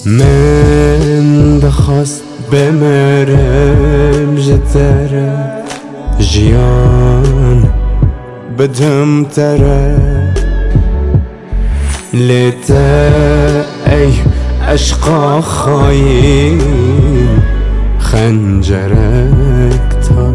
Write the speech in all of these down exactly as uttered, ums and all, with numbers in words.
من دخواست بمرم جتره جیان بدم تره لیته ای عشقا خاین خنجرک تا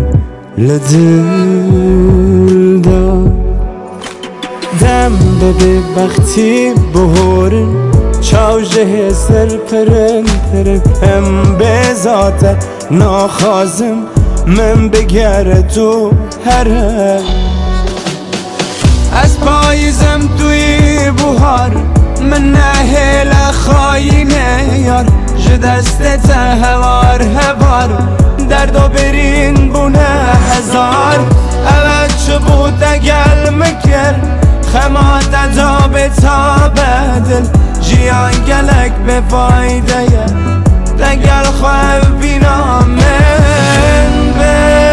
لدل دا دم به بختی بهورن چاوجه سر پرن پرن هم به ذات ناخازم من بگر تو هره از پاییزم توی بوهار من نهل خاینه یار جدست هوار هوار درد و برین بونه هزار اول چه بود دگل مکر خمات عذاب تا بدل جیان گلک به فایده دگل خواه بینا من به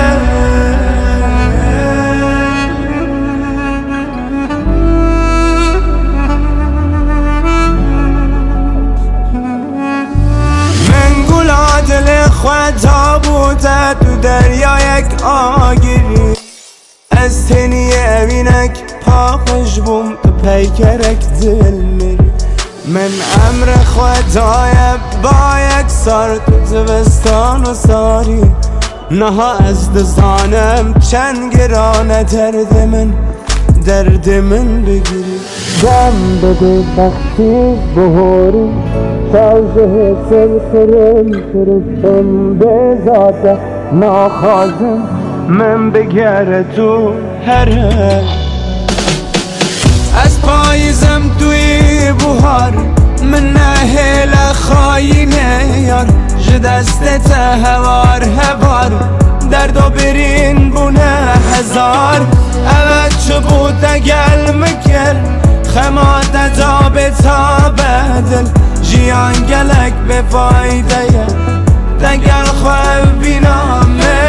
دل خدا بوده تو دریا یک آگیری از تنی اوینک پاخش بوم تو پیکرک دل میری من امر خدای با یک سار تو زوستان و ساری نها از دزانم چند گرانه درد من درد من بگیری دم بده بختی بهوری تازه سر کرم کرم به ذات ناخازم من بگر تو هره از پاییزم توی بوهار من نهل خاینه یار جدست هوار هوار درد و برین بونه هزار اول چه بود دگل مکر خمات عذاب تا بدل جیان گلک به فایده دگل خواه بینا